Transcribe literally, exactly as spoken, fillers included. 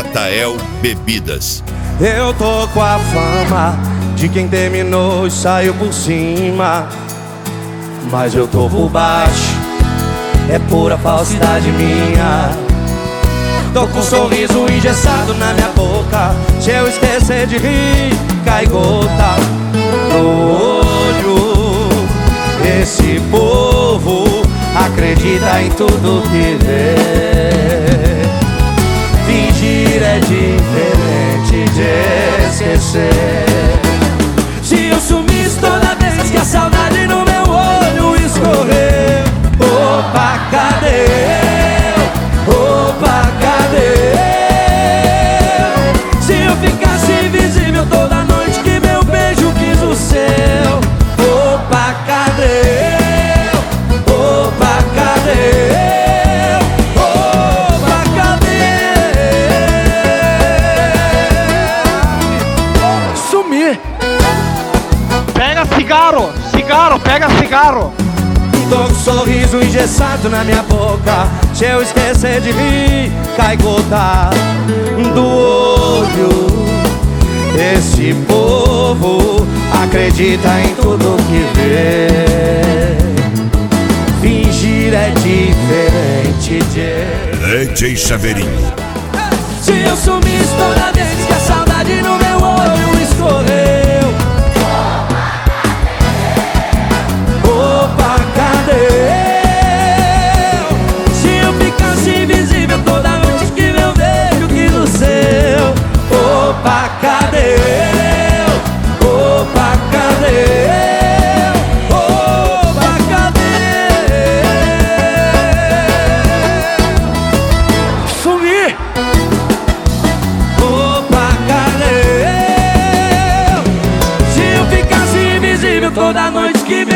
Natael Bebidas. Eu tô com a fama de quem terminou e saiu por cima, mas eu tô por baixo, é pura falsidade minha. Tô com um sorriso engessado na minha boca, se eu esquecer de rir, cai gota no olho. Esse povo acredita em tudo que vê. Fingir é diferente de esquecer. Se eu sumisse toda vez que a saudade no meu olho escorreu, opa, cadê eu? Opa, cadê eu? Se eu ficasse invisível toda noite que meu beijo quis o seu, opa, cadê eu? Opa, cadê eu? Opa, cadê eu? Sumir. Pega cigarro, cigarro, pega cigarro. Tô com um sorriso engessado na minha boca, se eu esquecer de rir, cai gota do olho. Esse povo acredita em tudo que vê. Fingir é diferente de D J Chaveirinho. Se eu sumisse toda vez que a saudade no meu olho escorreu, opa, cadê eu? Se eu ficasse invisível toda noite que meu beijo quis o seu, opa, cadê eu? Opa, cadê eu? Opa, cadê eu? Sumir. Opa, cadê eu? Se eu ficasse invisível toda noite que